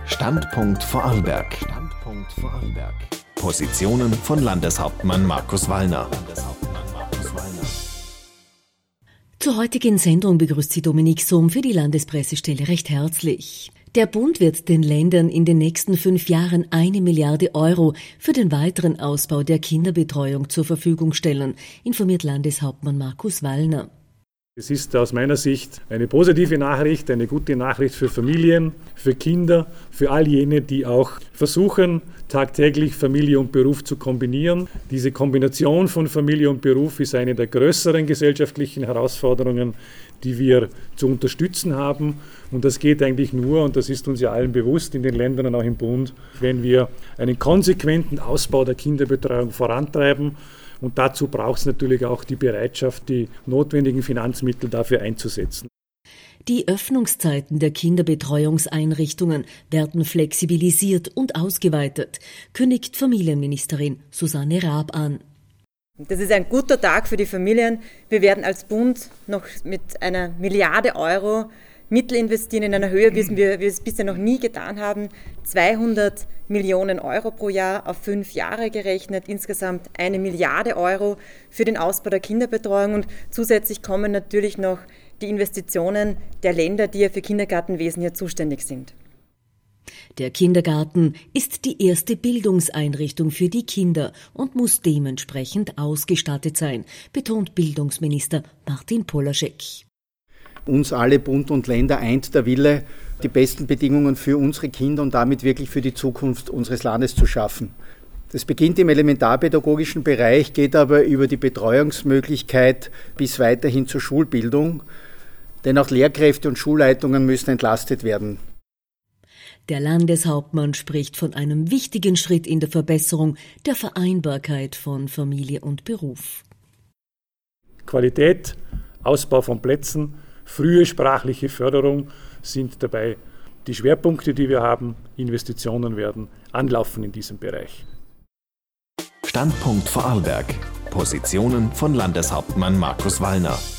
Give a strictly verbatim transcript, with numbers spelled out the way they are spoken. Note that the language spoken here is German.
Standpunkt Vorarlberg. Standpunkt Vorarlberg. Positionen von Landeshauptmann Markus Wallner. Zur heutigen Sendung begrüßt sie Dominik Sohm für die Landespressestelle recht herzlich. Der Bund wird den Ländern in den nächsten fünf Jahren eine Milliarde Euro für den weiteren Ausbau der Kinderbetreuung zur Verfügung stellen, informiert Landeshauptmann Markus Wallner. Es ist aus meiner Sicht eine positive Nachricht, eine gute Nachricht für Familien, für Kinder, für all jene, die auch versuchen, tagtäglich Familie und Beruf zu kombinieren. Diese Kombination von Familie und Beruf ist eine der größeren gesellschaftlichen Herausforderungen, die wir zu unterstützen haben. Und das geht eigentlich nur, und das ist uns ja allen bewusst in den Ländern und auch im Bund, wenn wir einen konsequenten Ausbau der Kinderbetreuung vorantreiben. Und dazu braucht es natürlich auch die Bereitschaft, die notwendigen Finanzmittel dafür einzusetzen. Die Öffnungszeiten der Kinderbetreuungseinrichtungen werden flexibilisiert und ausgeweitet, kündigt Familienministerin Susanne Raab an. Das ist ein guter Tag für die Familien. Wir werden als Bund noch mit einer Milliarde Euro Mittel investieren in einer Höhe, wie wir, wir es bisher noch nie getan haben. zweihundert Millionen Euro pro Jahr auf fünf Jahre gerechnet, insgesamt eine Milliarde Euro für den Ausbau der Kinderbetreuung. Und zusätzlich kommen natürlich noch die Investitionen der Länder, die ja für Kindergartenwesen hier zuständig sind. Der Kindergarten ist die erste Bildungseinrichtung für die Kinder und muss dementsprechend ausgestattet sein, betont Bildungsminister Martin Polaschek. Uns alle, Bund und Länder, eint der Wille, die besten Bedingungen für unsere Kinder und damit wirklich für die Zukunft unseres Landes zu schaffen. Das beginnt im elementarpädagogischen Bereich, geht aber über die Betreuungsmöglichkeit bis weiterhin zur Schulbildung, denn auch Lehrkräfte und Schulleitungen müssen entlastet werden. Der Landeshauptmann spricht von einem wichtigen Schritt in der Verbesserung der Vereinbarkeit von Familie und Beruf. Qualität, Ausbau von Plätzen, frühe sprachliche Förderung sind dabei die Schwerpunkte, die wir haben. Investitionen werden anlaufen in diesem Bereich. Standpunkt Vorarlberg. Positionen von Landeshauptmann Markus Wallner.